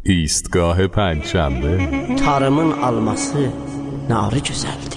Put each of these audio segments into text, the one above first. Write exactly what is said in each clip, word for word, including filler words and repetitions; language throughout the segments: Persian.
ایستگاه پنجشنبه. Tarımın alması narı güzeldi.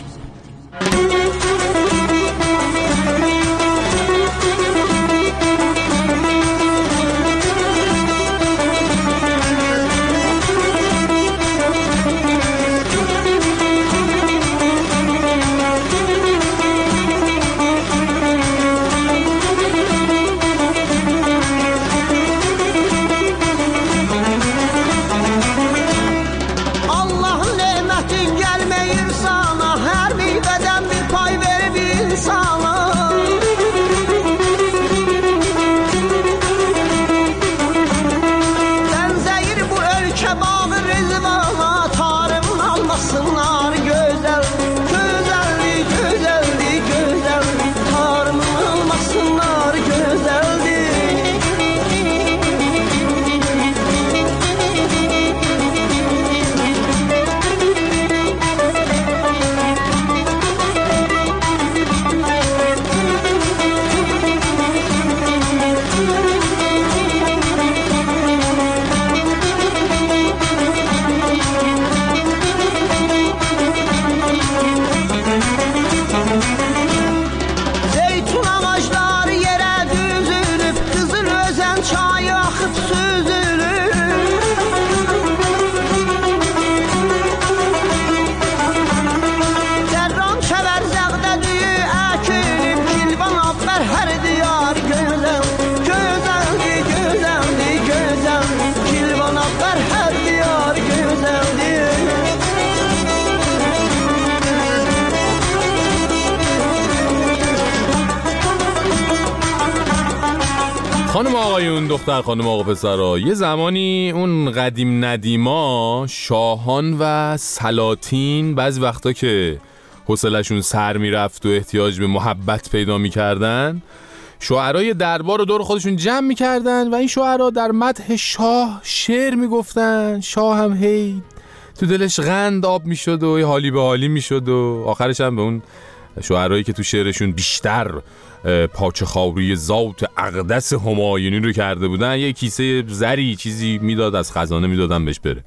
خانم آقایون، دختر خانم آقا پسرا، یه زمانی اون قدیم ندیما شاهان و سلاطین بعضی وقتا که حوصله‌شون سر میرفت و احتیاج به محبت پیدا میکردن، شاعرای دربار رو دور خودشون جمع میکردن و این شاعرا در مدح شاه شعر میگفتن. شاه هم هی تو دلش قند آب میشد و حالی به حالی میشد و آخرش هم به اون شاعرایی که تو شعرشون بیشتر پاچه خاوری ذات اقدس همایونی رو کرده بودن یه کیسه زری چیزی میداد، از خزانه میدادن بهش بره.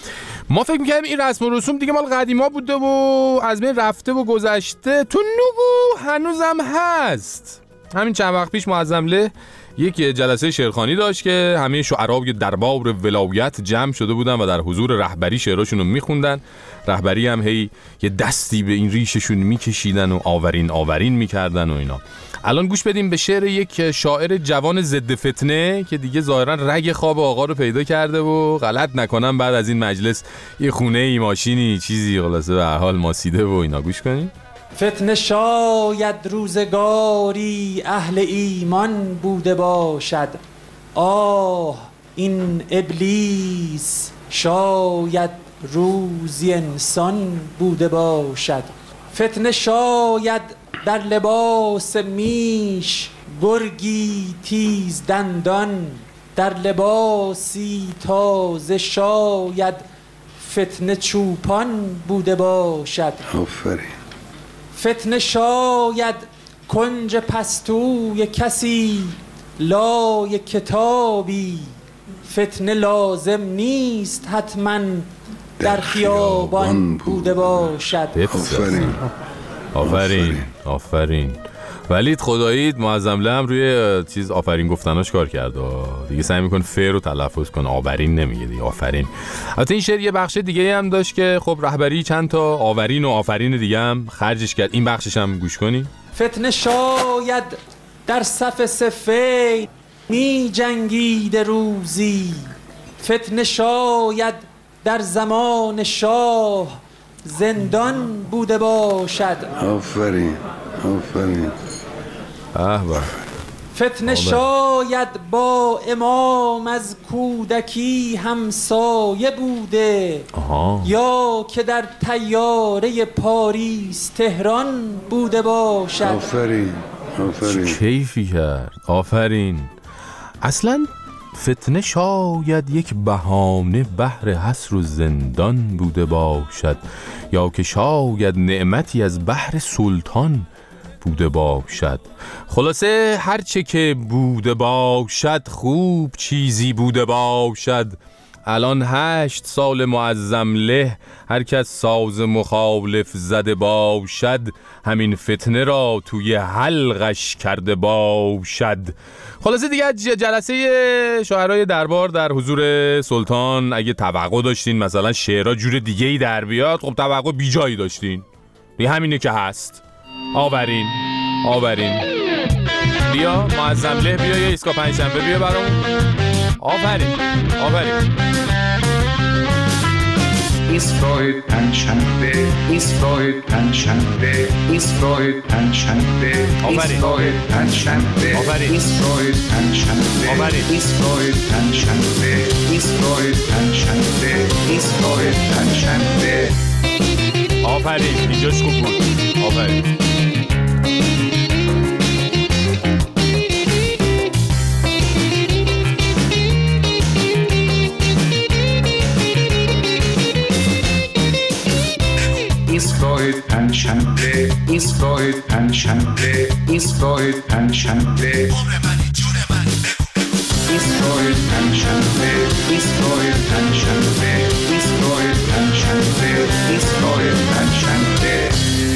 ما فکر میکنیم این رسم و رسوم دیگه مال قدیما بوده و از بین رفته و گذشته. تو نگو هنوزم هست. همین چند وقت پیش معظمله یک جلسه شعرخوانی داشت که همه شعرای دربار ولایت جمع شده بودن و در حضور رهبری شعراشون رو میخوندن. رهبری هم هی یه دستی به این ریششون میکشیدن و آورین آورین میکردن و اینا. الان گوش بدیم به شعر یک شاعر جوان ضد فتنه که دیگه ظاهرا رگ خواب آقا رو پیدا کرده و غلط نکنم بعد از این مجلس یه خونه ای ماشینی چیزی خلاصه به هر حال ماسیده و اینا. گوش کنیم. فتنه شاید روزگاری اهل ایمان بوده باشد، آه این ابلیس شاید روزی انسان بوده باشد. فتنه شاید در لباس میش گرگی تیز دندان، در لباسی تازه شاید فتنه چوپان بوده باشد. آفرین. فتنه شاید کنج پستوی کسی لای کتابی، فتنه لازم نیست حتما در خیابان بوده باشد. آفرین آفرین آفرین. ولید خداییت معظمله هم روی چیز آفرین گفتناش کار کرده دیگه، سعی میکن فعل رو تلفظ کن، آورین نمیگه دیگه، آفرین. البته این شعر یه بخش دیگه هم داشت که خب رهبری چند تا آورین و آفرین دیگه هم خرجش کرد. این بخشش هم گوش کنی. فتنه شاید در صف سفید می جنگیده روزی، فتنه شاید در زمان شاه زندان بوده باشد. آفرین آفرین. احبا. فتنه شاید با امام از کودکی همسایه بوده، آها. یا که در طیاره پاریس تهران بوده باشد. آفرین آفرین. کیفی کرد. آفرین. اصلا فتنه شاید یک بهانه بهر حصر و زندان بوده باشد، یا که شاید نعمتی از بهر سلطان بوده باشد. خلاصه هرچه که بوده باشد خوب چیزی بوده باشد. الان هشت سال معظم له، هر کس ساز مخالف زده باشد، همین فتنه را توی حلقش کرده باشد. خلاصه دیگه جلسه شاعرای دربار در حضور سلطان اگه توقع داشتین مثلا شعرها جور دیگه ای در بیاد، خب توقع بی جایی داشتین. دیگه همینه که هست. آورین آورین بیا معظم له، بیا یه ایسکا پنجشنبه بیا برامون. آفرین آفرین. ایستگاه پنجشنبه، ایستگاه پنجشنبه، ایستگاه پنجشنبه، ایستگاه پنجشنبه، ایستگاه پنجشنبه، ایستگاه پنجشنبه، ایستگاه پنجشنبه، ایستگاه پنجشنبه. آفرین، اینجاش خوب بود. آفرین. ایستگاه پنجشنبه، ایستگاه پنجشنبه، ایستگاه پنجشنبه، ایستگاه پنجشنبه، ایستگاه پنجشنبه، ایستگاه پنجشنبه، ایستگاه پنجشنبه.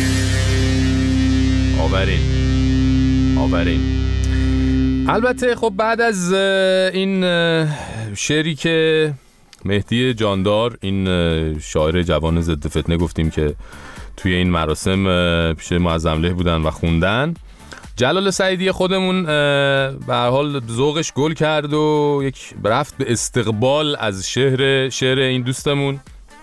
آورین آورین. البته خب بعد از این شعری که مهدی جاندار، این شاعر جوان ضد فتنه گفتیم که توی این مراسم پیش معظم له بودن و خوندن، جلال سعیدی خودمون به هر حال ذوقش گل کرد و یک رفت به استقبال از شعر شعر این دوستمون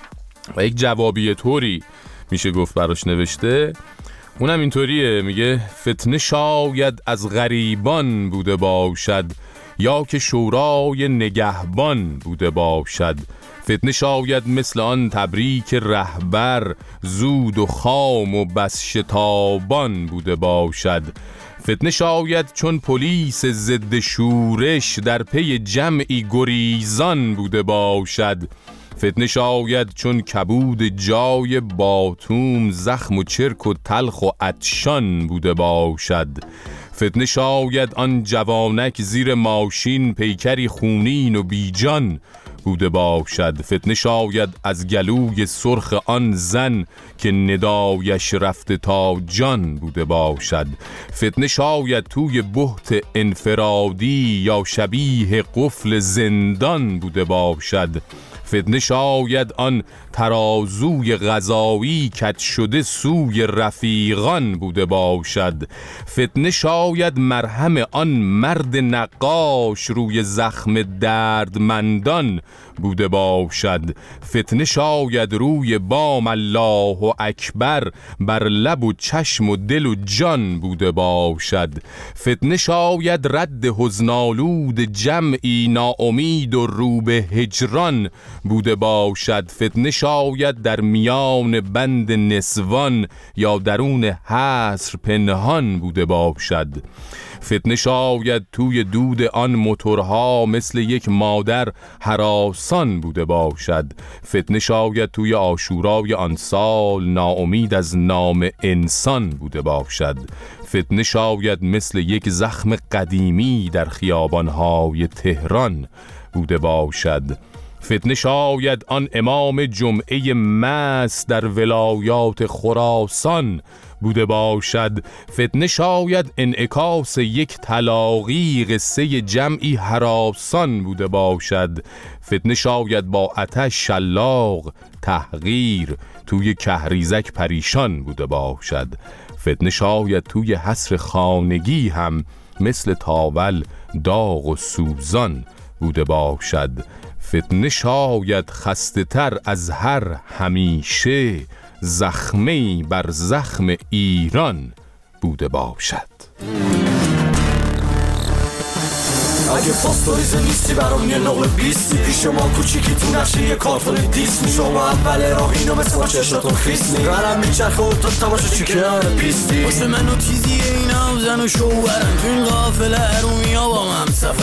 و یک جوابیه طوری میشه گفت براش نوشته. اونم اینطوریه، میگه فتنه شاید از غریبان بوده باشد، یا که شورای نگهبان بوده باشد. فتنه شاید مثل آن تبریک رهبر، زود و خام و بس شتابان بوده باشد. فتنه شاید چون پلیس ضد شورش، در پی جمعی گریزان بوده باشد. فتنه شاید چون کبود جای باتوم، زخم و چرک و تلخ و عطشان بوده باشد. فتنه شاید آن جوانک زیر ماشین، پیکری خونین و بیجان بوده باشد. فتنه شاید از گلوی سرخ آن زن، که ندایش رفته تا جان بوده باشد. فتنه شاید توی بهت انفرادی، یا شبیه قفل زندان بوده باشد. فتنه شاید آن ترازوی غذایی، کج شده سوی رفیقان بوده باشد. فتنه شاید مرهم آن مرد نقاش، روی زخم دردمندان بوده باشد. فتنه شاید روی بام الله اکبر، بر لب و چشم و دل و جان بوده باشد. فتنه شاید رد حزنالود جمعی، ناامید و رو به هجران بوده باشد. فتنه شاید در میان بند نسوان، یا درون حصر پنهان بوده باشد. فتنه شاید توی دود آن موتورها، مثل یک مادر هراسان بوده باشد. فتنه شاید توی عاشورای آن سال، ناامید از نام انسان بوده باشد. فتنه شاید مثل یک زخم قدیمی، در خیابانهای تهران بوده باشد. فتنه شاید آن امام جمعه مست، در ولایات خراسان بوده باشد. فتنه شاید انعکاس یک طلاقی، قصه جمعی هراسان بوده باشد. فتنه شاید با آتش شلاق تحقیر، توی کهریزک پریشان بوده باشد. فتنه شاید توی حصر خانگی هم، مثل تاول داغ و سوزان بوده باشد. فتنه شاید خسته تر از هر همیشه، زخمی بر زخم ایران بوده باشد. اگه پاستوریزه نیستی برام یه نقل بیستی، پیش ما کوچیکی تو نقشه یه کارتون دیسنی. شما اول راه اینو مثل با چشتون خیسنی، قلم میچرخه و تا تماشا چی کنار پیستی. واسه منو چیزیه اینا زن و شوهرن، تو این قافله ارومیا با هم سفر، که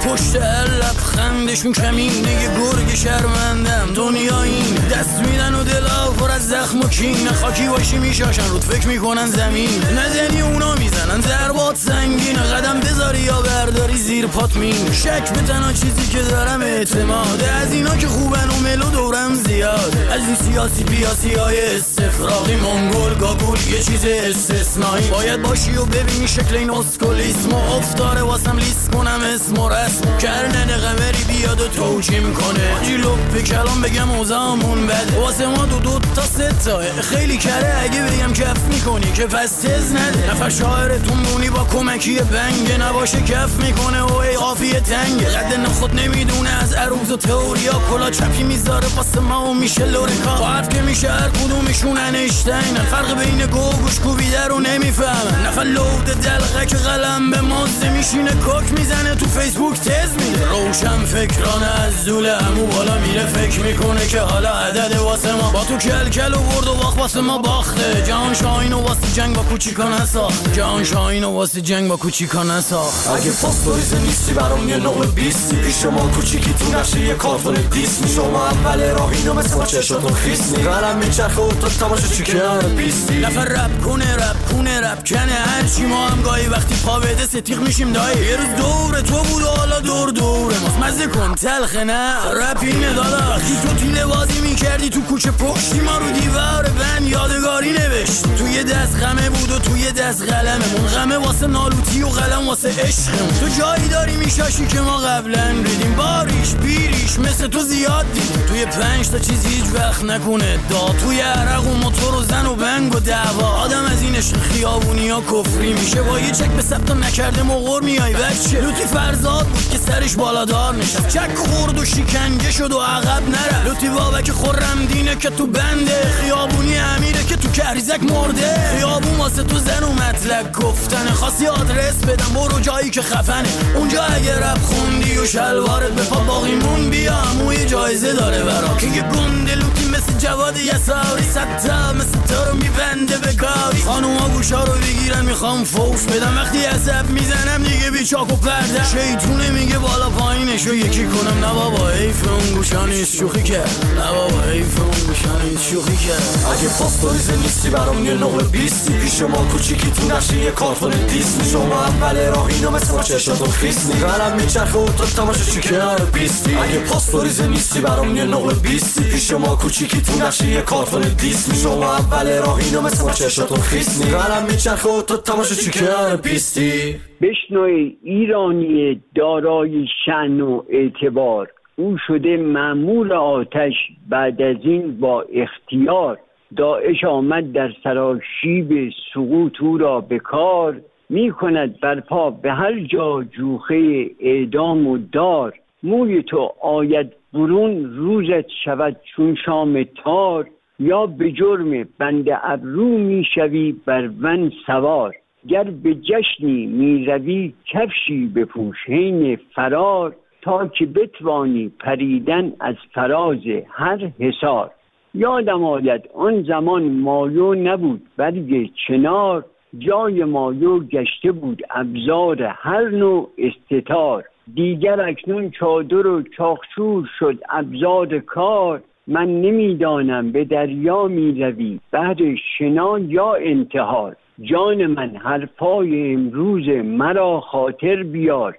پشت هر لبخندشون کمینه یه گرگ شرمندم. دنیا این دست میدن و دلا پر از زخم و کینه، خاکی باشی میشاشن رود فکر میکنن زمین، نزنی اونا میزنن ضربات سنگین، قدم بذاری یا برداری زیر پات مین. شک به تنها چیزی که دارم اعتماد، از اینا که خوبن و ملو دورم زیاد، از این سیاسی پیاسی های استفراغی منگول گاگول یه چیز استثنایی. باید باشی و ببینی شکل این اسکولیسم و افتاره واسم لیست کنم اسم و رسم، کرنن قمری بیاد و توجیم کنه جلو به کلام بگم اوزامون بده، واسه ما دو دو تا سه تاه خیلی کره، اگه بگم کف میکنی که پس تز نده، نفر شاعرتون مونی با کمکی بنگ نباشه کف میکنه و ای قافیه تنگ، قد نخود نمیدونه از عروض و تئوریا، کلا چپی میذاره واسه ما و میشه لورکا، با حرف که میشه هر کدومشون انشتین، فرق بین گو و گوش کوبیده رو نمیفهمن، نفر لود دلقه که قلم به مازه میشینه کوک میزنه تو فیسبوک تز میده، روشن فکرانه از دول همو بالا میره فکر میکنه که حالا عدد واسه ما، با تو کل کل و برد و باخت واسه ما باخته، جهان شاهین و واسه جنگ با کوچیکا نساخت، جهان شاهین و واسه جنگ با کوچیکا نساخت. اگه پاسپوریزه نیستی برام یه نقل بیستی، پیش ما کوچیکی تو نقشه یه کارتون دیسنی، شما اول راهینو مثل ما چشاتون خیسنی، قلم میچرخه و تو تماشا چیکن بیستی، نفر رپ کنه رپ کنه رپ کنه هرچی، ما هم گاهی وقتی پا بده ستیق میشیم دایی، یه روز دور تو بود و حالا دور دور ماست، مزه کن تلخه نه رپ اینه دادا، وقتی تو تیله بازی میکردی تو کوچه پشتی، ما رو دیوار بند یادگاری نوشت، توی دست غمه بود و توی دست قلممون، غمه واسه نالوتی و قلم واسه عشقمون، تو جایی داری میشاشی که ما قبلا ریدیم، باریش بیریش مثل تو زیاد دیدیم، توی پنج تا چیزی هیچ وقت نکنه دا، توی عرق و موتور و زن و بنگ و دعوا، آدم از این عشق خیابونی ها کفری میشه، با یه چک به ثبت نکرده مغور میای بچه، لوتی فرزاد بود که سرش بالادار نشست، چک خورد و شکنجه شد و عقب نرفت، لوتی بابک خرم دینه که تو بنده، خیابونی امیره که تو کریزک مرده، خیابون واسه تو زن و مطلق گفتنه، خواستی آدرس بدم برو جایی که خفنه، اونجا اگه رپ خوندی و شلوارت به پا باقیمون بیا، همو یه جایزه داره برا که یه گنده لوتی مثل جواد یساری، ستا مثل تو رو میبنده به کاری، خانوما گوشا رو بگیرن میخوام فوش بدم، وقتی عصب میزنم دیگه بی چاک و پرده، شیطونه میگه بالا پایینشو یکی کنم، نه بابا حیف اون گوشا نیست شوخی کرد، نه بابا حیف اون گوشا نیست شوخی کرد. اگه پاسپوریزه نیستی برام یه نقل بیستی، پیش ما کوچیکی تو نقشه یه کارتون دیسنی، شما اول راهینو مثل ما چشاتون خیسنی، قلم میچرخه و تو تماشا چیکن بیستی، اگه پاسپوریزه نیستی برام یه نقل بیستی، پیش ما کوچیکی تو نقشه یه کارتون دیسنی، شما اول راهینو مثل ما چشاتون خیسنی، قلم میچرخه و تو تماشا چیکن بیستی. بشنوی ایرانی دارای شأن و اعتبار، او شده مأمور آتش بعد از این با اختیار، داعش آمد در سراشیب سقوط او را به کار، می کند برپا به هر جا جوخه اعدام و دار، موی تو آید برون روزت شود چون شام تار، یا به جرم بند ابرو می شوی بر ون سوار، گر به جشنی می روی کفشی بپوش حین فرار، تا که بتوانی پریدن از فراز هر حصار، یادم آید آن زمان مایو نبود برگ چنار، جای مایو گشته بود ابزار هر نوع استتار، دیگر اکنون چادر و چاخچور شد ابزار کار، من نمیدانم به دریا می روی بعد شنا یا انتحار، جان من حرفای امروز مرا خاطر بیار،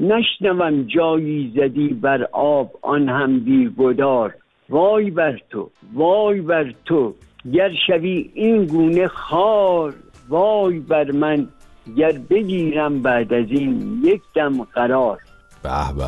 نشنوم جایی زدی بر آب آن هم بیگدار، وای بر تو وای بر تو گر شوی این گونه خار، وای بر من گر بگیرم بعد از این یک دم قرار. به به،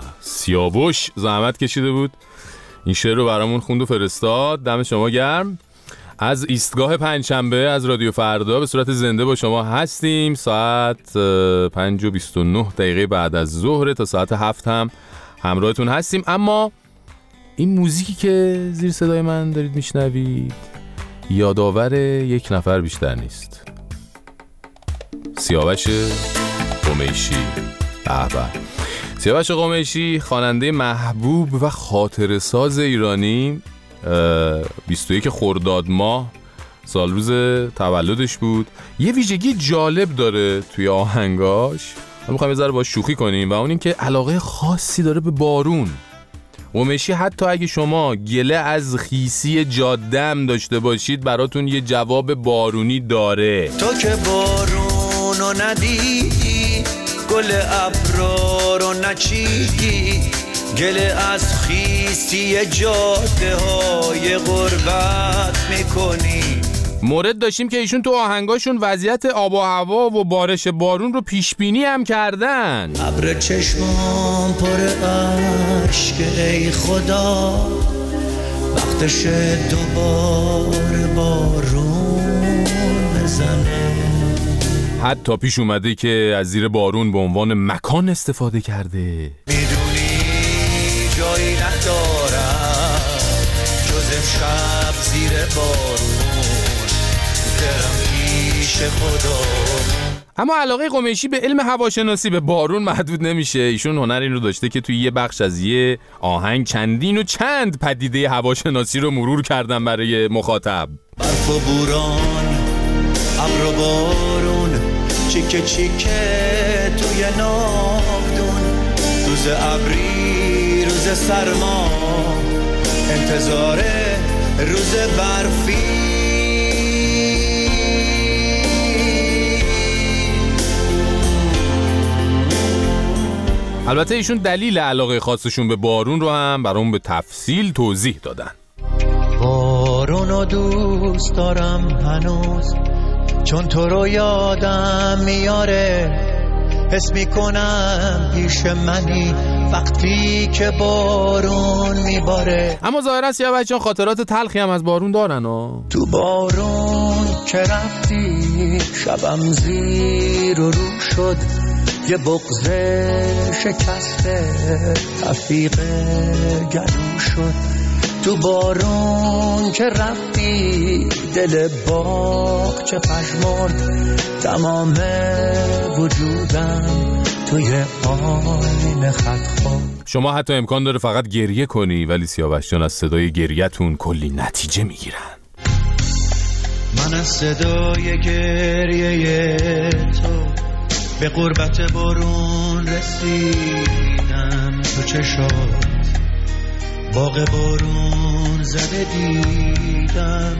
سیاوش زحمت کشیده بود این شعر رو برامون خوند و فرستاد، دم شما گرم. از ایستگاه پنجشنبه از رادیو فردا به صورت زنده با شما هستیم، ساعت پنج و بیست و نه دقیقه بعد از ظهر تا ساعت هفت هم همراهتون هستیم. اما این موزیکی که زیر صدای من دارید میشنوید یادآور یک نفر بیشتر نیست، سیاوش قمیشی. به به، سیاوش قمیشی خواننده محبوب و خاطره ساز ایرانی، بیست و یک خرداد ماه سال روز تولدش بود. یه ویژگی جالب داره توی آهنگاش، میخوایم یه ذره باهاش شوخی کنیم و اون این که علاقه خاصی داره به بارون. قمیشی حتی اگه شما گله از خیسی جاده هم داشته باشید براتون یه جواب بارونی داره. تو که بارونو ندیدی، گل ابرا رو نچیدی، گله از خیسی جاده های غربت میکنی. مورد داشتیم که ایشون تو آهنگاشون وضعیت آب و هوا و بارش بارون رو پیش بینی هم کردن. ابر چشمام پر اشک ای خدا، وقتش دوباره بارون بزنه. حتی پیش اومده که از زیر بارون به عنوان مکان استفاده کرده. میدونی جایی ندارم جز امشب زیر بارون برم پیش خدا. اما علاقه قمیشی به علم هواشناسی به بارون محدود نمیشه. ایشون هنر این رو داشته که توی یه بخش از یه آهنگ چندین و چند پدیده هواشناسی رو مرور کردن برای مخاطب. برف و بوران، ابر و بارون، چیکه چیکه توی ناودون، روز ابری روز سرما، انتظار روز برفی. البته ایشون دلیل علاقه خاصشون به بارون رو هم برامون به تفصیل توضیح دادن. بارونو دوست دارم هنوز، چون تو رو یادم میاره، حس میکنم پیش منی وقتی که بارون میباره. اما ظاهرا سیاوش خاطرات تلخی هم از بارون دارن ها. تو بارون که رفتی شبم زیر و رو شد، یه بغض شکسته تفیق گلو شد. تو بارون که رفتی دل باغ چه پژمرد، تمام وجودم توی آینه خط خورد. شما حتی امکان داره فقط گریه کنی ولی سیاوش جان از صدای گریه‌تون کلی نتیجه میگیرن. من از صدای گریه تو به قربت بارون رسیدم. تو چشات باغ بارون زده دیدم.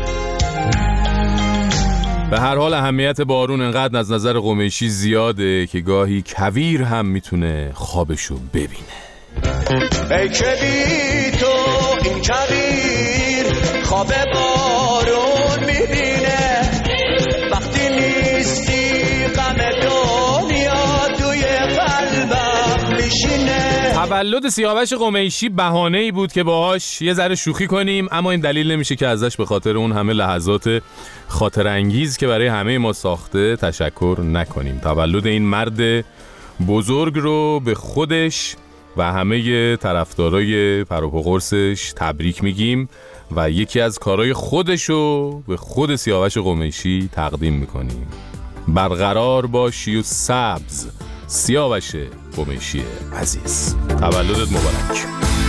به هر حال اهمیت بارون انقدر از نظر قمیشی زیاده که گاهی کویر هم میتونه خوابشو ببینه. ای که بی تو این کویر خواب بارون میبینه، وقتی نیستی غم دنیا توی قلبم میشینه. تولد سیاوش قمیشی بهانه‌ای بود که باهاش یه ذره شوخی کنیم، اما این دلیل نمیشه که ازش به خاطر اون همه لحظات خاطر انگیز که برای همه ما ساخته تشکر نکنیم. تولد این مرد بزرگ رو به خودش و همه طرفدارای پروپاگورسش تبریک میگیم و یکی از کارهای خودش رو به خود سیاوش قمیشی تقدیم میکنیم. برقرار باشی و سبز سیاوش قمیشی عزیز، تولدت مبارک.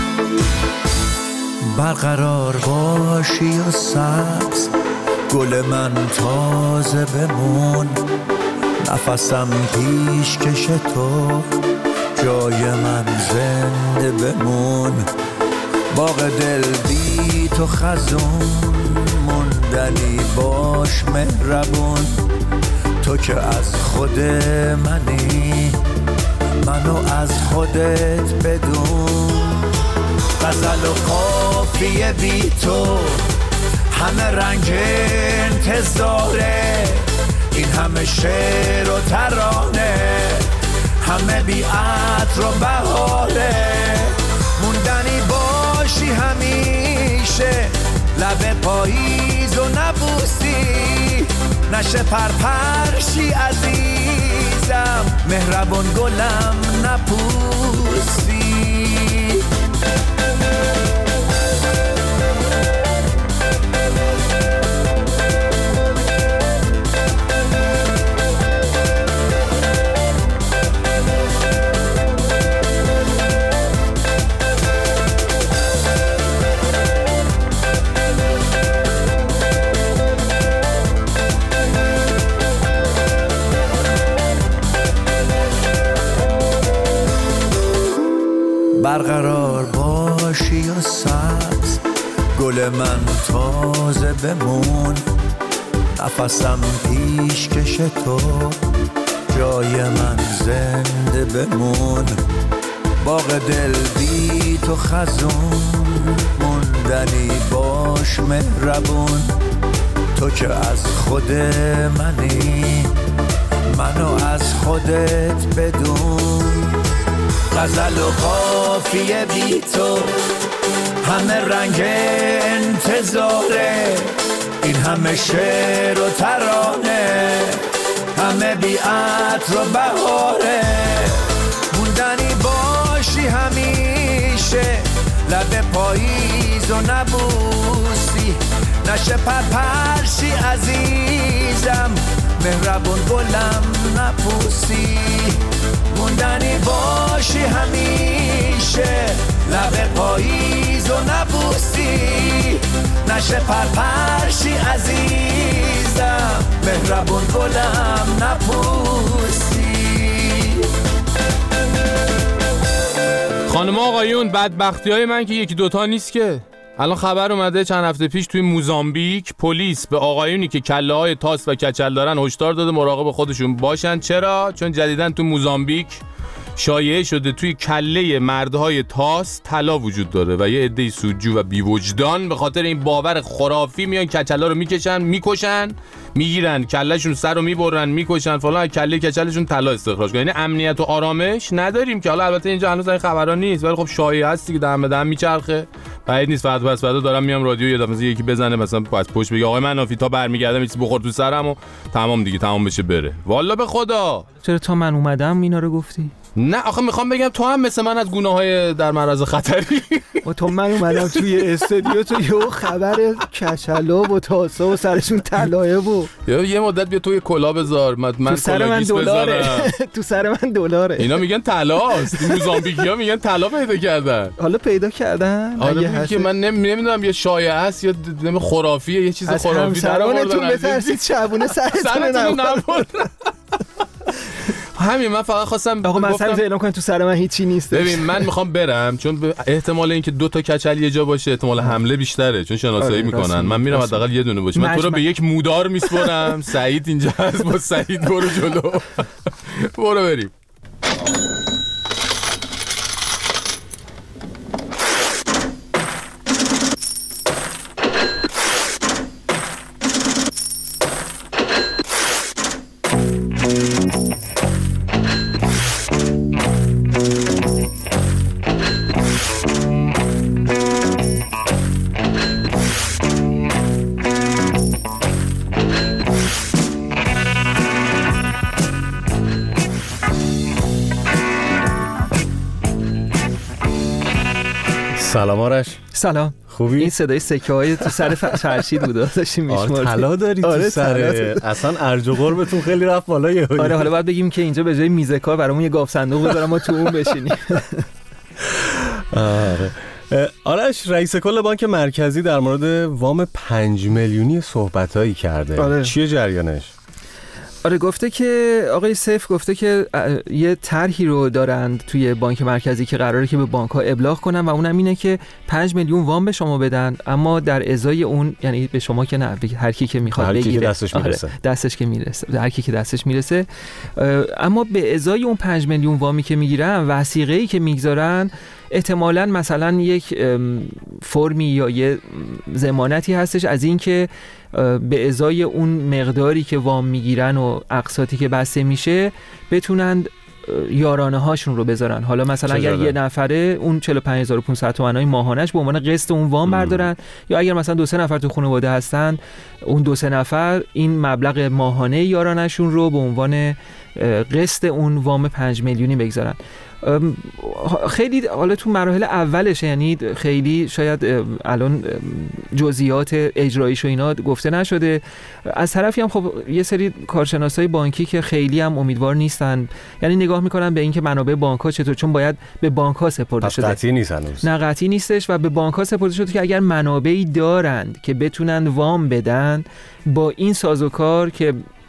برقرار باشی و سبز گل من تازه بمون، نفسم پیش کش تو جای من زنده بمون. باغ دل بی تو خزون موندنی باش مهربون. تو که از خود منی منو از خودت بدون. غزل و قافیه بی تو همه رنگ انتظاره، این همه شعر و ترانه همه بی عطر و بهاره. موندنی باشی همیشه لب پاییز و نبوسی، نشه پرپرشی عزیزم مهربان گلم نپوسی. برقرار باشی و سبز، گل من تازه بمون، نفسم پیش کش تو، جای من زنده بمون. باغ دل بی تو خزون، موندنی باش مهربون. تو که از خود منی، منو از خودت بدون. غزل و قافیه بی تو، همه رنگ انتظاره، این همه شعر و ترانه، همه بی عطر و بهاره. موندنی باشی همیشه، لب پاییز و نبوسی، نشه پرپرشی عزیزم، مهربون گلم نپوسی. موندنی باشی همیشه، لب پاییز و نبوسی، نشه پرپرشی عزیزم، مهربون گلم نپوسی. خانم آقایون، بدبختی های من که یکی دوتا نیست که. الان خبر اومده چند هفته پیش توی موزامبیک پلیس به آقایونی که کله های تاس و کچل دارن هشدار داده مراقب خودشون باشن. چرا؟ چون جدیدن تو موزامبیک شایعه شده توی کله مردهای تاس طلا وجود داره و یه عده سودجو و بی‌وجدان به خاطر این باور خرافی میان کچلا رو میکشن، میکشن، میگیرن کلهشون سر رو میبرن، میکشن فلان، کله کچلشون طلا استخراج کنن. یعنی امنیت و آرامش نداریم که. حالا البته اینجا هنوز این خبرا نیست، ولی خب شایعه هستی که دم به دم میچرخه. بعید نیست فردا پس فردا دارم میام رادیو یه دفعه یکی بزنه مثلا پس پشت بگه آقای منافی تا برمیگردم یه چیزی بخور تو سرم و تمام دیگه، تمام بشه بره. والا به خدا. چرا تا من اومدم اینا رو گفتی؟ نه آخه میخوام بگم تو هم مثل من از گناههای در معرض خطری. و تو من اومدم توی استودیو تو یه خبر کچلا و تاسا و سرشون طلایه بود. یه مدت بیا توی کلا بذار من من کلاگیس بذارم. تو سر من دلاره. اینا میگن طلاست. موزامبیکیا میگن طلا پیدا کردن. حالا پیدا کردن؟ آره که من نمیدونم یه شایعه است یا خرافیه، یه چیز خرافی در آوردن. همسرانتون بترسید شبونه سرتون نبردن. همین من فقط خواستم آقا من سرت اعلام کنم تو سر من هیچی نیست. ببین من میخوام برم چون احتمال اینکه دو تا کچل یه جا باشه احتمال حمله بیشتره چون شناسایی آره میکنن. من میرم حداقل یه دونه باشه. من تو رو به یک مودار میسپرم. سعید اینجا هست، با سعید برو جلو. برو بریم. سلام آرش. سلام. خوبی؟ این صدای سکه های تو سر فرشید بود داشتیم میشمردیم. آره طلا داری آره تو سر. اصلا ارج و قربتون خیلی رفت بالا. آره حالا باید بگیم که اینجا به جای میز کار برامون یه گاف صندوق بذارم ما تو اون بشینیم. آره. آرش رئیس کل بانک مرکزی در مورد وام پنج میلیونی صحبتایی کرده. آره. چیه جریانش؟ آره گفته که آقای سیف گفته که یه طرحی رو دارند توی بانک مرکزی که قراره که به بانک‌ها ابلاغ کنن و اونم اینه که پنج میلیون وام به شما بدن، اما در ازای اون، یعنی به شما که نه، هر کی که میخواد بگیره دستش میرسه. آره دستش که میرسه، هر کی که دستش میرسه، اما به ازای اون پنج میلیون وامی که میگیرن وثیقه‌ای که میگذارن احتمالاً مثلا یک فرمی یا یه ضمانتی هستش از این که به ازای اون مقداری که وام میگیرن و اقساطی که بسته میشه بتونن یارانه هاشون رو بذارن. حالا مثلا اگر یه نفره اون چهل و پنج هزار و پانصد تومانای ماهانش به عنوان قسط اون وام بردارن، یا اگر مثلا دو سه نفر تو خانواده هستن اون دو سه نفر این مبلغ ماهانه یارانشون رو به عنوان قسط اون وام پنج میلیونی بگذارن. خیلی حالا تو مراحل اولشه، یعنی خیلی شاید الان جزئیات اجراییش و اینا گفته نشده. از طرفی هم خب یه سری کارشناسای بانکی که خیلی هم امیدوار نیستن، یعنی نگاه میکنن به این که منابع بانک‌ها چطور، چون باید به بانک‌ها سپرده شده. قطعی نیست هنوز. نه قطعی نیستش و به بانک‌ها سپرده شده که اگر منابعی دارند که بتونن وام بدن با این سازوکار که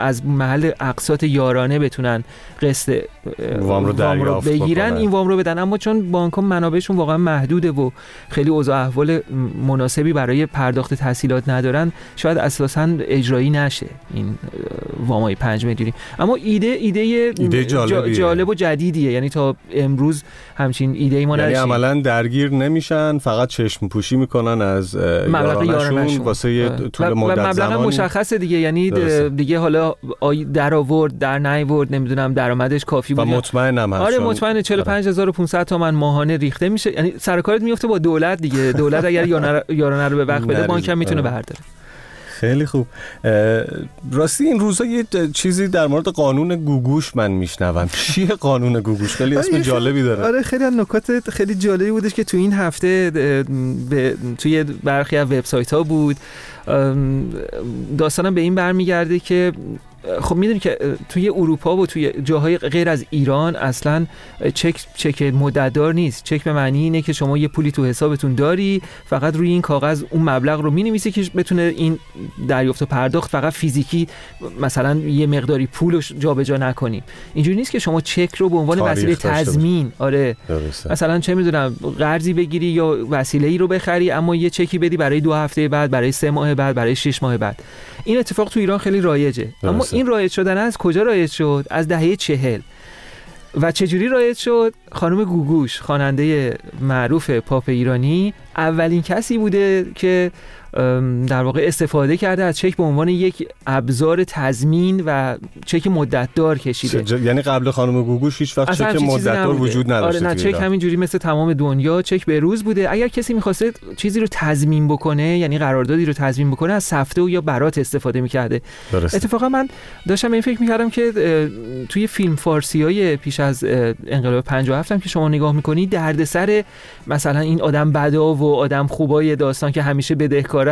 از محل اقساط یارانه بتونن قسط وام رو دریافت بگیرن بکنن. این وام رو بدن، اما چون بانک‌ها منابعشون واقعا محدوده و خیلی اوضاع احوال مناسبی برای پرداخت تسهیلات ندارن، شاید اساساً اجرایی نشه این وامای پنج میلیونی. اما ایده ایده, ایده جالبیه. جالب و جدیدیه، یعنی تا امروز همچین ایده ما یعنی نداشتیم. عملاً درگیر نمیشن، فقط چشم پوشی میکنن از یارانشون واسه یه طول مدت زمانی. مبلغ مشخصه دیگه، یعنی درسته. دیگه حالا در آورد در نیورد نمیدونم درآمدش کافی بود. و مطمئنم آره مطمئنه چهل و پنج هزار و پانصد تومان ماهانه ریخته میشه، یعنی سر کارت میفته با دولت دیگه. دولت اگر یارانه رو به وقت بده بانک هم میتونه برداره. خیلی خوب. راستی این روزا یه چیزی در مورد قانون گوگوش من میشنوم. چیه قانون گوگوش؟ خیلی اسم جالبی داره. آره خیلی نکات خیلی جالبی بودش که تو این هفته به توی برخی از وبسایت‌ها بود. داستانم به این برمیگرده که خب میدونی که توی اروپا و توی جاهای غیر از ایران اصلا چک چک مدتدار نیست. چک به معنی اینه که شما یه پولی تو حسابتون داری، فقط روی این کاغذ اون مبلغ رو می‌نویسی که بتونه این دریافت و پرداخت فقط فیزیکی مثلا یه مقداری پول رو جابجا نکنی. اینجوری نیست که شما چک رو به عنوان وسیله تضمین آره درسته. مثلا چه میدونم قرضی بگیری یا وسیله‌ای رو بخری اما یه چکی بدی برای دو هفته بعد، برای سه ماه بعد، برای شش ماه بعد. این اتفاق تو ایران خیلی رایجه. درسته. اما این رایج شدن از کجا رایج شد؟ از دهه چهل. و چجوری رایج شد؟ خانم گوگوش، خواننده معروف پاپ ایرانی، اولین کسی بوده که در واقع استفاده کرده از چک به عنوان یک ابزار تضمین و چک مدتدار کشیده. ج... یعنی قبل خانم گوگوش هیچ وقت چک مدتدار وجود نداشته. آره نه، چک همینجوری مثل تمام دنیا چک به روز بوده. اگر کسی می‌خواسته چیزی رو تضمین بکنه، یعنی قراردادی رو تضمین بکنه، از سفته و یا برات استفاده می‌کرده. اتفاقا من داشتم این فکر می‌کردم که توی فیلم فارسیای پیش از انقلاب پنجاه و هفت هم که شما نگاه می‌کنی، دردسر مثلا این آدم بدا و آدم خوبای داستان که همیشه بدهکار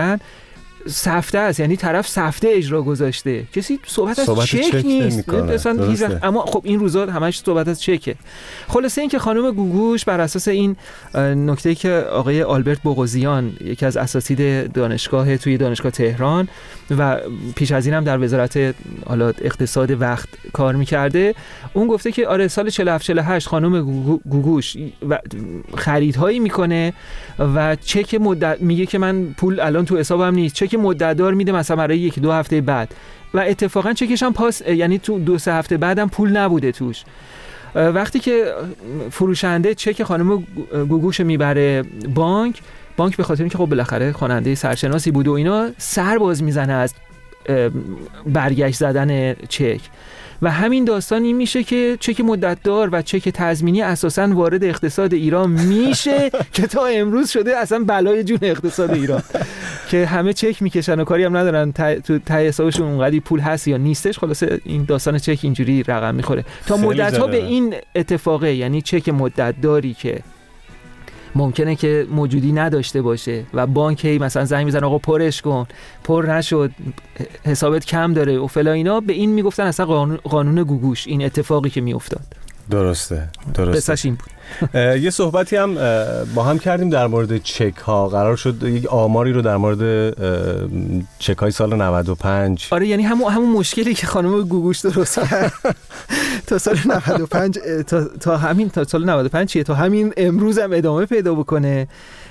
سفته است، یعنی طرف سفته اجرا گذاشته، کسی صحبت از صحبت چک, چک نیست مثلا. اما خب این روزا همش صحبت از چکه. خلاصه این که خانم گوگوش بر اساس این نکته‌ای که آقای آلبرت بوغوزیان، یکی از اساتید دانشگاه توی دانشگاه تهران و پیش از این هم در وزارت حالا اقتصاد وقت کار می‌کرده، اون گفته که آره سال چهل و هفت چهل و هشت خانم گوگوش خریدهایی میکنه و چک مدت میگه که من پول الان تو حسابم نیست، چک مدتدار میده مثلا برای یک دو هفته بعد، و اتفاقا چکش هم پاس، یعنی تو دو سه هفته بعدم پول نبوده توش. وقتی که فروشنده چک خانم گوگوش میبره بانک، بانک به خاطر اینکه خب بالاخره خواننده سرشناسی بود و اینا، سر باز میزنه از برگشت زدن چک. و همین داستان این میشه که چک مدتدار و چک تضمینی اساساً وارد اقتصاد ایران میشه که تا امروز شده اصلا بلای جون اقتصاد ایران که همه چک میکشن و کاری هم ندارن تو ته حسابشون اونقدی پول هست یا نیستش. خلاصه این داستان چک اینجوری رقم میخوره تا مدت‌ها به این اتفاقه، یعنی چک مدتداری که ممکنه که موجودی نداشته باشه و بانکی مثلا زنگ میزنه آقا پرش کن، پر نشد، حسابت کم داره و فلا اینا، به این میگفتن اصلا قانون, قانون گوگوش، این اتفاقی که میافتاد. درسته درسته. قصه‌ش این بود. یه صحبتی هم با هم کردیم در مورد چک ها، قرار شد یک آماری رو در مورد چک های سال نود و پنج. آره یعنی همون همون مشکلی که خانم گوگوش درست کرد تا سال نود و پنج تا, تا همین تا سال نود و پنج چیه تا همین امروز هم ادامه پیدا بکنه.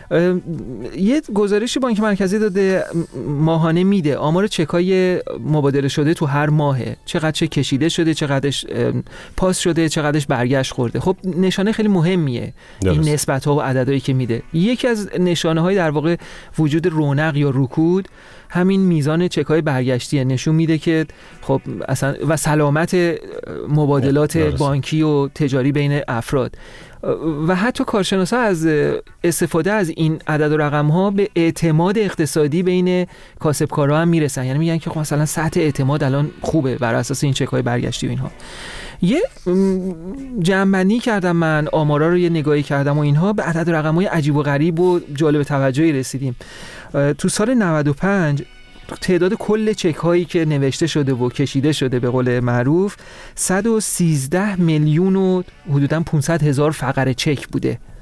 یه گزارشی بانک مرکزی داده ماهانه میده آمار چکای مبادله شده تو هر ماهه، چقدر چک کشیده شده، چقدرش پاس شده، چقدرش برگشت خورده. خب نشانه خیلی مهمیه این نسبت ها و عددهایی که میده. یکی از نشانه های در واقع وجود رونق یا رکود همین میزان چکای برگشتیه، نشون میده که خب اصلا و سلامت مبادلات بانکی و تجاری بین افراد. و حتی کارشناسا از استفاده از این عدد و رقم ها به اعتماد اقتصادی بین کاسبکارا هم میرسن، یعنی میگن که خب مثلا سطح اعتماد الان خوبه بر اساس این چک‌های برگشتی و اینها. یه جمع‌بندی کردم من، آمارا رو یه نگاهی کردم و اینها، به عدد و رقم‌های عجیب و غریب و جالب توجهی رسیدیم. تو سال نود و پنج تعداد کل چک هایی که نوشته شده و کشیده شده به قول معروف صد و سیزده میلیون و حدوداً پانصد هزار فقره چک بوده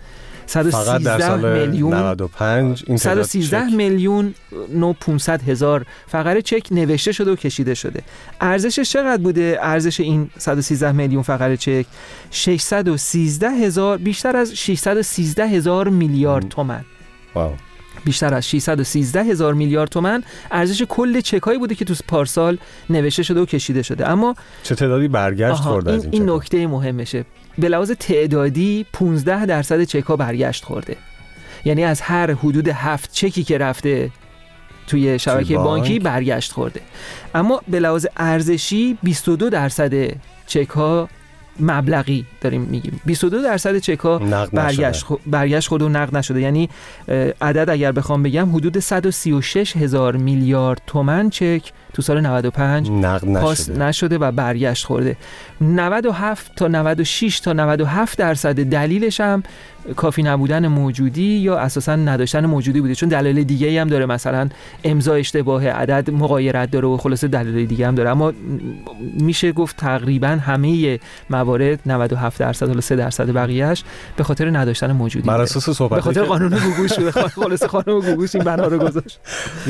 فقط در سال میلیون نود و پنج این صد و سیزده میلیون و پانصد هزار فقره چک نوشته شده و کشیده شده. ارزشش چقدر بوده؟ ارزش این صد و سیزده میلیون فقره چک ششصد و سیزده هزار، بیشتر از ششصد و سیزده هزار میلیارد تومان. واو. بیشتر از ششصد و سیزده هزار میلیارد تومان ارزش کل چکایی بوده که تو پارسال نوشته شده و کشیده شده. اما چه تعدادی برگشت خورده از این این نکته مهمشه. به لحاظ تعدادی پانزده درصد چک‌ها برگشت خورده. یعنی از هر حدود هفت چکی که رفته توی شبکه بانکی برگشت خورده. اما به لحاظ ارزشی بیست و دو درصد چک‌ها مبلغی داریم میگیم. بیست و دو درصد چک‌ها برگشت خو... برگشت خورده و نقد نشده. یعنی عدد اگر بخوام بگم حدود صد و سی و شش هزار میلیارد تومان چک تو سال نود و پنج نقد پاس نشده. نشده و برگشت خورده. نود و هفت تا نود و شش تا نود و هفت درصد دلیلش هم کافی نبودن موجودی یا اساسا نداشتن موجودی بوده، چون دلایل دیگه‌ای هم داره، مثلا امضا اشتباه عدد مغایرت داره و خلاصه دلایل دیگه هم داره. اما میشه گفت تقریبا همه موارد نود و هفت درصد حالا سه درصد بقیه‌اش به خاطر نداشتن موجودی، بر اساس صحبت به خاطر قانون گوگوش خلاص قانون گوگوش این بنا رو گذاشت.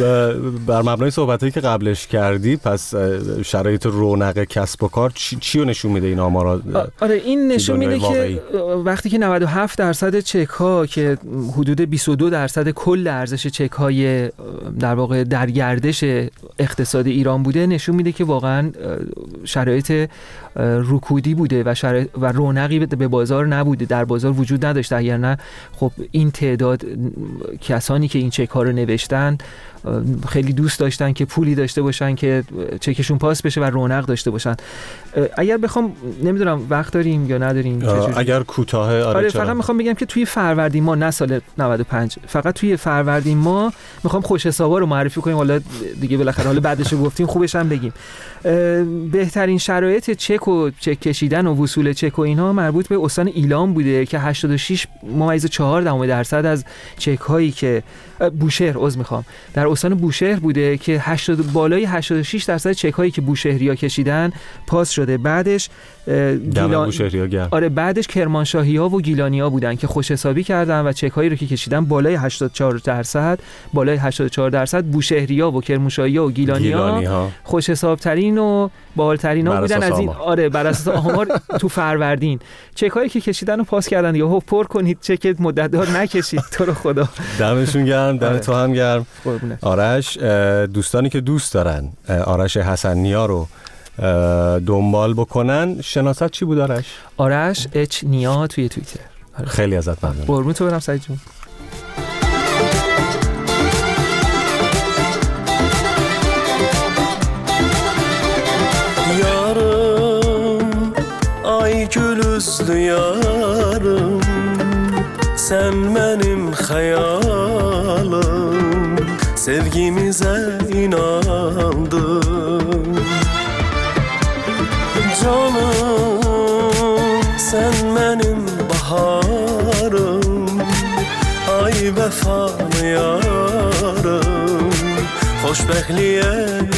بر مبنای صحبتایی که قبلش کردی، پس شرایط رونق کسب و کار چی چی نشون میده این آمارا؟ آره این نشون میده که وقتی که نود و هفت درصد چک ها که حدود بیست و دو درصد کل ارزش چک های در واقع در گردش اقتصاد ایران بوده، نشون میده که واقعا شرایط رکودی بوده و شرایط و رونقی به بازار نبوده، در بازار وجود نداشته. اگر نه خب این تعداد کسانی که این چک ها رو نوشتن خیلی دوست داشتن که پولی داشته باشن که چکشون پاس بشه و رونق داشته باشن. اگر بخوام نمیدونم وقت داریم یا نداریم، اگر کوتاه آره, آره فقط میخوام بگم که توی فروردین ماه، نه سال نود و پنج، فقط توی فروردین ماه میخوام خوش حسابا رو معرفی کنیم. حالا دیگه بالاخره حالا بعدش گفتیم خوبش هم بگیم. بهترین شرایط چک و چک کشیدن و وصول چک و اینها مربوط به استان ایلام بوده که هشتاد و شش ممیز چهار درصد از چک هایی که بوشهر عذر میخوام در استان بوشهر بوده که هشتاد بالای هشتاد و شش درصد چک هایی که بوشهریا کشیدن پاس شده. بعدش گیلان بوشهریا گرم. آره بعدش کرمانشاهی‌ها و گیلانی‌ها بودن که خوش حسابی کردن و چک هایی رو که کشیدن بالای هشتاد و چهار درصد بالای هشتاد و چهار درصد بوشهریا و کرمانشاهی‌ها و گیلانی‌ها خوش حساب ترین و باحال‌ترین‌ها بودن از این. آره بر اساس آمار تو فروردین چک هایی که کشیدن و پاس کردن. یا پر کنید چک مدت‌دار نکشید تو رو خدا. دمشون گرم، دم تو هم گرم. آرش، دوستانی که دوست دارن آرش حسن‌نیا رو دنبال بکنن، شناست چی بود آرش؟ آرش اچ نیا توی توییتر. خیلی ازت ممنونم. قربون تو برم سعید جون. Yarım, ay gül üzlü yarım, sen benim hayalım, sevgimize inandım. Canım, sen benim baharım, ay vefalı yarım, xoşbəxtliyə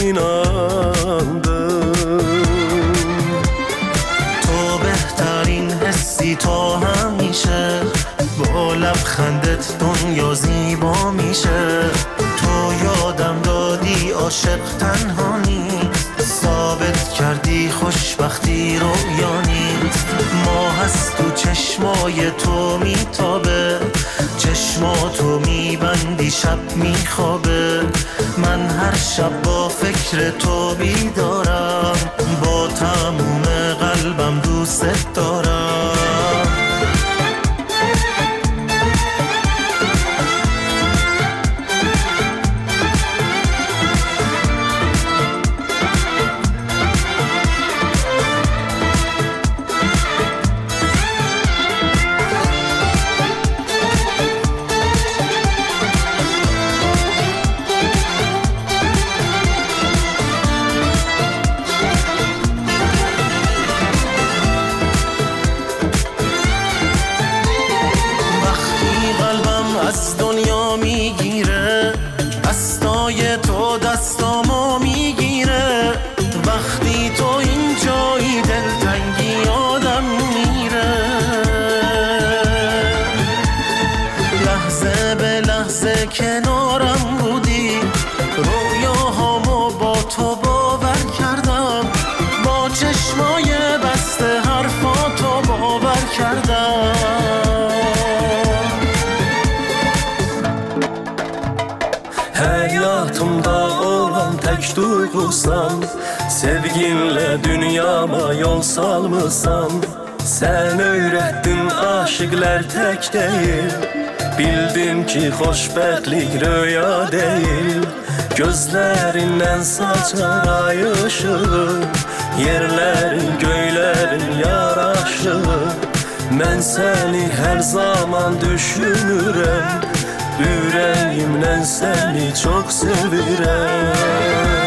inandım. تو بهترین حسی تو همیشه، با لبخندت دنیا زیبا میشه. تو یادم دادی عاشق تنها نیست، ثابت کردی خوشبختی رویا نیست. ماه هست تو چشمای تو میتابه، چشماتو میبندی شب میخوابه. من هر شب با فکر تو بیدارم، با تموم قلبم دوست دارم. لحظه کنارم بودی، رویاهامو با تو باور کردم، با چشمای بسته حرفاتو باور kerdem. Hayatımda olan tek duygusam, sevginle dünyama yol salmışsam. Sen öğrettin aşıklar tek değil, bildim ki hoşbəxtlik rüya değil. Gözlerinden saçar ay ışığı, yerlerin göylerin yaraşığı. Ben seni her zaman düşünürüm, yüreğimden seni çok sevirem.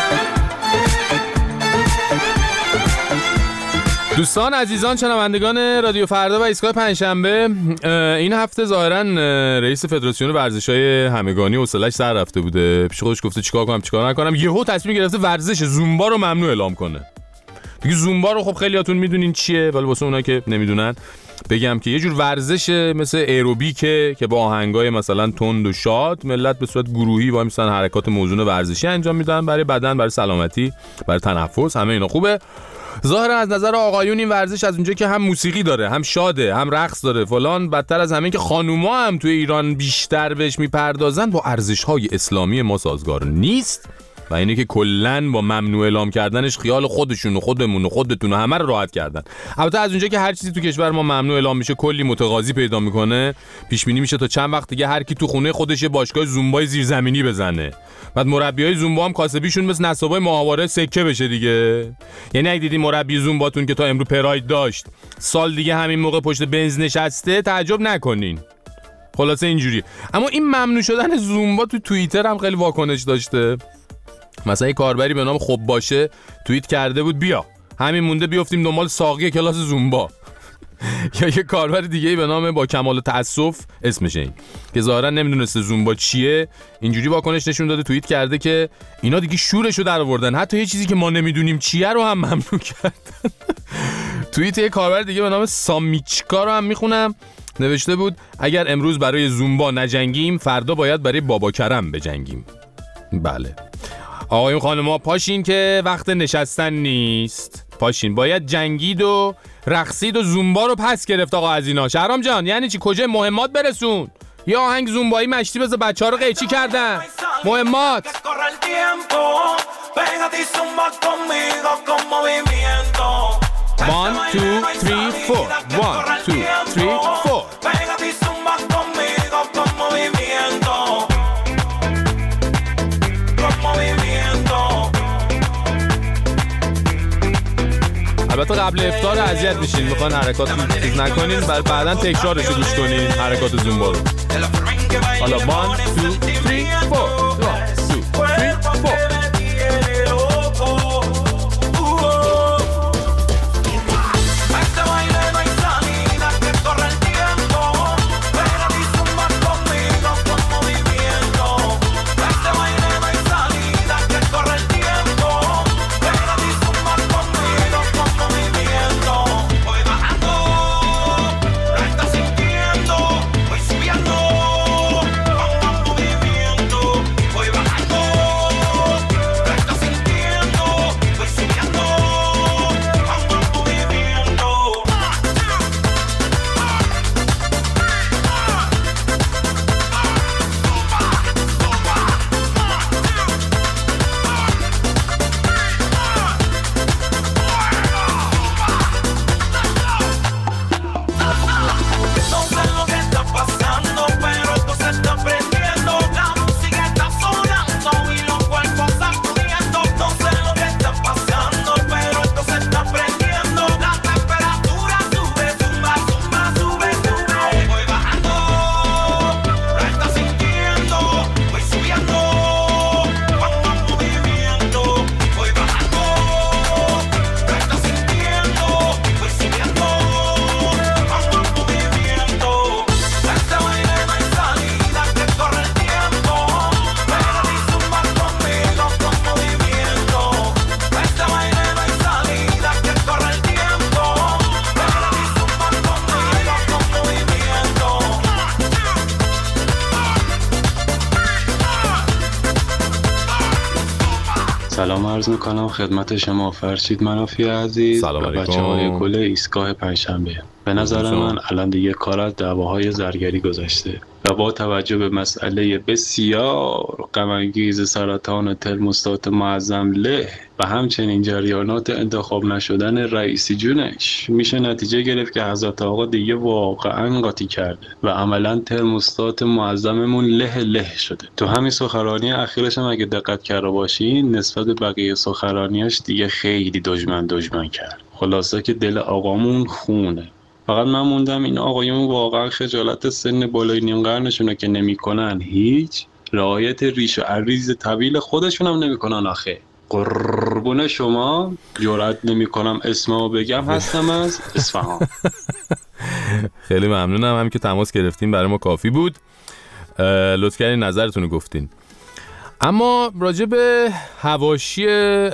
دوستان عزیزان شنوندگان رادیو فردا و ایستگاه پنجشنبه، این هفته ظاهرا رئیس فدراسیون ورزش‌های همگانی حوصله‌اش سر رفته بوده، پیش خودش گفته چیکار کنم چیکار نکنم، یهو تصمیم گرفته ورزش زومبا رو ممنوع اعلام کنه. دیگه زومبا رو خب خیلیاتون میدونین چیه، ولی واسه اونایی که نمیدونن بگم که یه جور ورزشه مثل ایروبیکه که با آهنگای مثلا تند و شاد ملت به صورت گروهی وای میسن حرکات موزون ورزشی انجام میدن برای بدن، برای سلامتی، برای تنفس، همه اینا خوبه. ظاهرا از نظر آقایون این ورزش از اونجایی که هم موسیقی داره، هم شاده، هم رقص داره فلان، بدتر از همه که خانوما هم توی ایران بیشتر بهش میپردازن، با ارزش‌های اسلامی ما سازگار نیست و اینه که کلن با ممنوع اعلام کردنش خیال خودشون و خودمون و خودتون و همه رو راحت کردن. البته از اونجایی که هر چیزی تو کشور ما ممنوع اعلام میشه کلی متقاضی پیدا میکنه، پیش بینی میشه تا چند وقت دیگه هر کی تو خونه خودش یه باشگاه زومبای زیرزمینی بزنه. بعد مربیای زومبا هم کاسبیشون مثل نصابای ماهواره سکه بشه دیگه. یعنی اگه دیدی مربی زومباتون که تا امروز پراید داشت سال دیگه همین موقع پشت بنز نشسته، تعجب نکنین. خلاصه اینجوری. اما این ممنوع شدن زومبا تو توییتر هم خیلی واکنش داشته. مثلا یه کاربری به نام خب باشه توییت کرده بود بیا همین مونده بیافتیم دنبال ساقی کلاس زومبا. یا یه کاربر دیگه به نام با کمال تأسف اسمش این که ظاهرا نمیدونسته زومبا چیه، اینجوری واکنش نشون داده، توییت کرده که اینا دیگه شورشو در آوردن، حتی یه چیزی که ما نمیدونیم چیه رو هم ممنوع کردن. توییت یه کاربر دیگه به نام سامیچکا رو هم میخونم، نوشته بود اگر امروز برای زومبا نجنگیم فردا باید برای بابا کرم بجنگیم. بله آقایون خانم‌ها پاشین که وقت نشستن نیست، پاشین، باید جنگید و رقصید و زومبا رو پس گرفت آقا از اینا. شهرام جان یعنی چی؟ کجای مهمات برسون؟ یا آهنگ زومبایی مشتی بذار بچه‌ها رو قیچی کردن. مهمات one two three four one two three four البته قبل افطار اذیت میشین، میخوان حرکات چیز نکنین، بعد بعدن تکرارش رو گوش کنین حرکات زومبا رو. حالا one two three four one two three four سلام عرض میکنم خدمت شما فرشید منافی عزیز و بچه های کل ایستگاه پنجشنبه. به نظر من الان دیگه کار از دعواهای زرگری گذشته و با توجه به مسئله بسیار غم‌انگیز سرطان ترموستات معظم له و همچنین جریانات انتخاب نشدن رئیس جونش میشه نتیجه گرفت که حضرت آقا دیگه واقعا قاطی کرده و عملا ترموستات معظممون له له شده. تو همین سخنرانی اخیرش هم اگه دقت کرده باشین نسبت به بقیه سخنرانیاش دیگه خیلی دشمن دشمن کرد. خلاصه که دل آقامون خونه. فقط من موندم این آقایون واقعا خجالت سن بالای نیم قرنشونه که نمیکنن، هیچ رعایت ریش و عریض طویل خودشون هم نمیکنن. آخه قربون شما جرأت نمیکنم اسمو بگم، هستم از اصفهان. خیلی ممنونم، همین که تماس گرفتین برای ما کافی بود. لطف کردین نظرتون رو گفتین. اما راجع به حواشی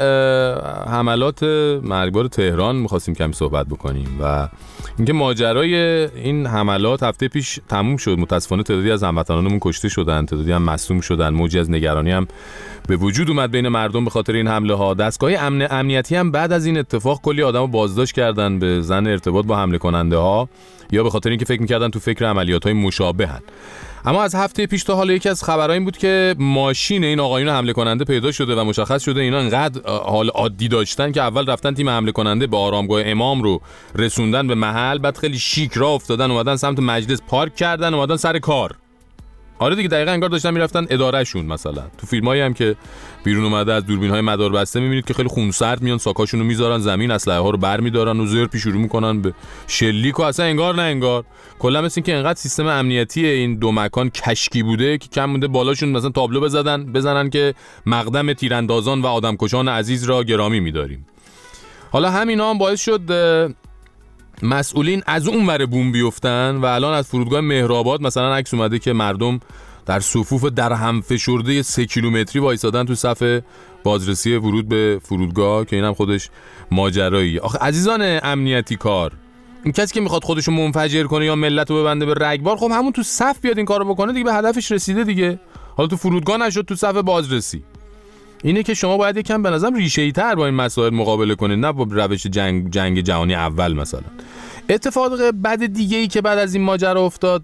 حملات مرگبار تهران می‌خواستیم کمی صحبت بکنیم و اینکه ماجرای این حملات هفته پیش تموم شد. متاسفانه تعدادی از هموطنانمون کشته شدن، تعدادی هم مصدوم شدن، موجی از نگرانی هم به وجود اومد بین مردم به خاطر این حمله ها. دستگاه امن امنیتی هم بعد از این اتفاق کلی آدمو بازداشت کردن به ظن ارتباط با حمله کننده ها یا به خاطر اینکه فکر می‌کردن تو فکر عملیات‌های مشابهن. اما از هفته پیش تا حالا یکی از خبرها این بود که ماشین این آقایون حمله کننده پیدا شده و مشخص شده اینا انقدر حال عادی داشتن که اول رفتن تیم حمله کننده به آرامگاه امام رو رسوندن به محل، بعد خیلی شیک راه افتادن اومدن سمت مجلس پارک کردن اومدن سر کار. آره دیگه دقیقاً انگار داشتن میرفتن ادارهشون. مثلا تو فیلمایی هم که بیرون اومده از دوربین‌های مداربسته می‌بینید که خیلی خونسرد میان ساکاشون رو میذارن زمین، اسلحه ها رو برمی‌دارن و زیر پیش شروع می‌کنن به شلیک و اصلا انگار نه انگار. کلا مثل اینکه انقدر سیستم امنیتی این دو مکان کشکی بوده که کم مونده بالاشون مثلا تابلو بزدن بزنن که مقدم تیراندازان و آدمکشان عزیز را گرامی می‌داریم. حالا همینا هم باعث شد مسئولین از اون ور بوم بیفتن و الان از فرودگاه مهرآباد مثلا عکس اومده که مردم در صفوف در هم فشرده سه کیلومتری وایسادن تو صف بازرسی ورود به فرودگاه که اینم خودش ماجراییه. آخه عزیزان امنیتی کار، این کسی که میخواد خودشو منفجر کنه یا ملت رو ببنده به رگبار، خب همون تو صف بیاد این کارو بکنه دیگه، به هدفش رسیده دیگه. حالا تو فرودگاه نشد تو صف بازرسی. اینه که شما باید یکم به نظرم ریشه‌ای تر با این مسائل مقابله کنید، نه با روش جنگ جنگ جهانی اول. مثلا اتفاق بد دیگه‌ای که بعد از این ماجرا افتاد،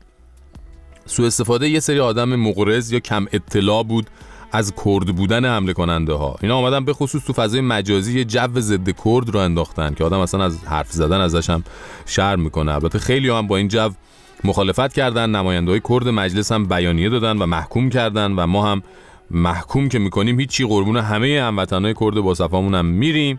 سوء استفاده یه سری آدم مغرض یا کم اطلاع بود از کرد بودن حمله کننده ها. اینا اومدن به خصوص تو فضای مجازی یه جو ضد کرد رو انداختن که آدم اصلا از حرف زدن ازش هم شرم میکنه. البته خیلی هم با این جو مخالفت کردن، نماینده‌های کرد مجلس هم بیانیه دادن و محکوم کردن و ما هم محکوم که میکنیم هیچی، قربون همه هموطنای کرد با صفامون هم میریم.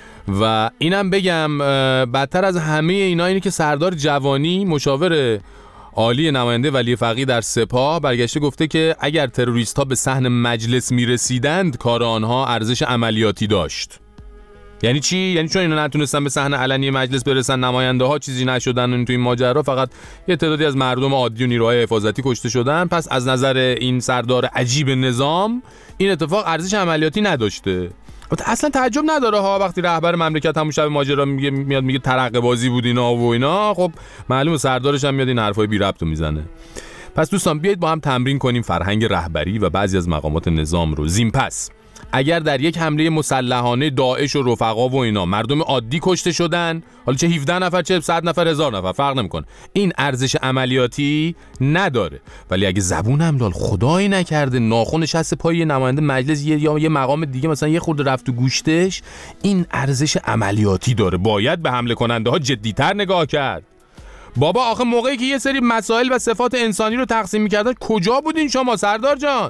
و اینم بگم بدتر از همه اینا اینه که سردار جوانی مشاور عالی نماینده ولی فقیه در سپاه برگشته گفته که اگر تروریست ها به صحن مجلس میرسیدند کار آنها ارزش عملیاتی داشت. یعنی چی؟ یعنی چون اینا نتونستن به صحن علنی مجلس برسن، نماینده ها چیزی نشدن تو این ماجرا، فقط یه تعدادی از مردم عادی و نیروهای حفاظتی کشته شدن، پس از نظر این سردار عجیب نظام این اتفاق ارزش عملیاتی نداشته. اصلا تعجب نداره ها وقتی رهبر مملکت همون شب ماجرا میگه میاد میگه ترقه بازی بود اینا و اینا، خب معلومه سردارش هم میاد این حرفای بی ربطو میزنه. پس دوستان بیایید با هم تمرین کنیم فرهنگ رهبری و بعضی از مقامات نظام رو. زین پس اگر در یک حمله مسلحانه داعش و رفقا و اینا مردم عادی کشته شدن، حالا چه هفده نفر چه صد نفر هزار نفر فرق نمیکنه، این ارزش عملیاتی نداره. ولی اگه زبون املال خدایی نکرده ناخنش هست پای نماینده مجلس یا یه مقام دیگه مثلا یه خورده رفت تو گوشتش، این ارزش عملیاتی داره. باید به حمله کننده ها جدی‌تر نگاه کرد. بابا آخه موقعی که یه سری مسائل و صفات انسانی رو تقسیم می‌کردن کجا بودین شما سردار جان؟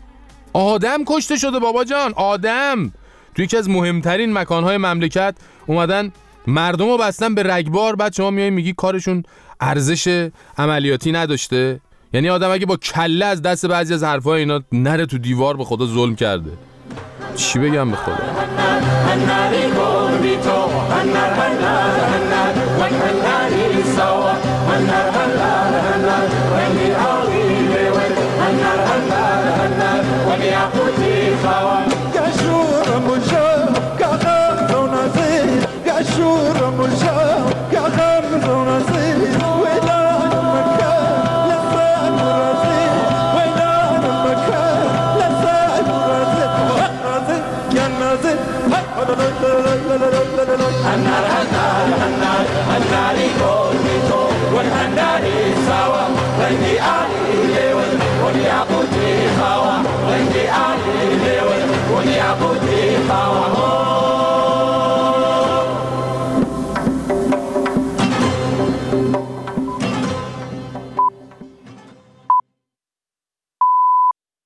آدم کشته شده بابا جان، آدم توی یکی از مهمترین مکانهای مملکت اومدن مردم رو بستن به رگبار، بعد شما میای میگی کارشون ارزش عملیاتی نداشته. یعنی آدم اگه با کله از دست بعضی از حرفای اینا نره تو دیوار به خدا ظلم کرده. چی بگم به خدا؟ Canada نبوده